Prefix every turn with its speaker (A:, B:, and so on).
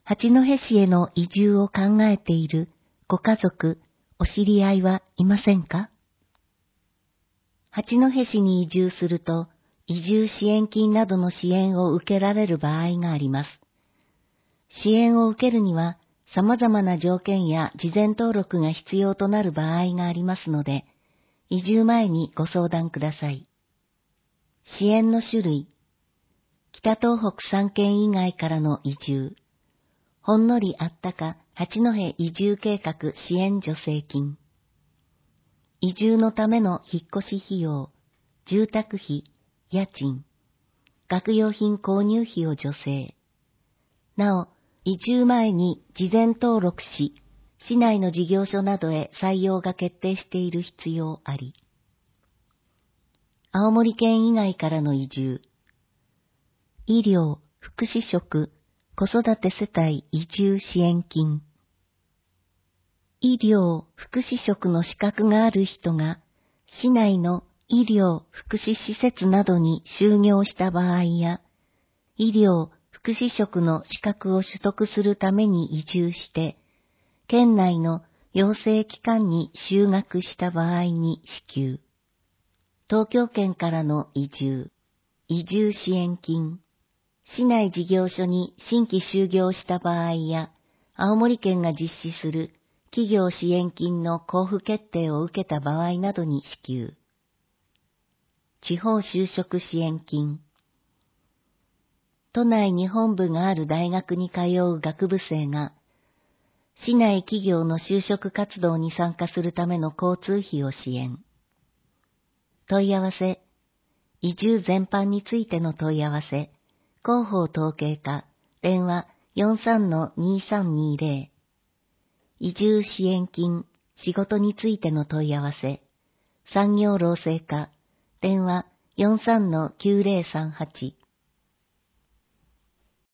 A: 八戸市への移住を考えているご家族、お知り合いはいませんか？八戸市に移住すると、移住支援金などの支援を受けられる場合があります。支援を受けるには、様々な条件や事前登録が必要となる場合がありますので、移住前にご相談ください。支援の種類、北東北3県以外からの移住、ほんのりあったか八戸移住計画支援助成金、移住のための引っ越し費用、住宅費、家賃、学用品購入費を助成。なお、移住前に事前登録し、市内の事業所などへ採用が決定している必要あり。青森県以外からの移住。医療、福祉職、子育て世帯移住支援金。医療、福祉職の資格がある人が、市内の医療、福祉施設などに就業した場合や、医療、福祉職の資格を取得するために移住して、県内の養成機関に就学した場合に支給。東京圏からの移住、移住支援金。市内事業所に新規就業した場合や、青森県が実施する企業支援金の交付決定を受けた場合などに支給。地方就職支援金。都内に本部がある大学に通う学部生が、市内企業の就職活動に参加するための交通費を支援。問い合わせ、移住全般についての問い合わせ、広報統計課、電話 43-2320。移住支援金、仕事についての問い合わせ、産業労政課、電話 43-9038。